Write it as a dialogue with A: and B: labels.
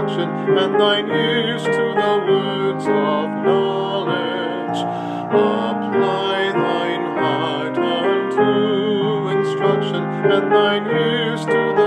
A: instruction, and thine ears to the words of knowledge. Apply thine heart unto instruction, and thine ears to the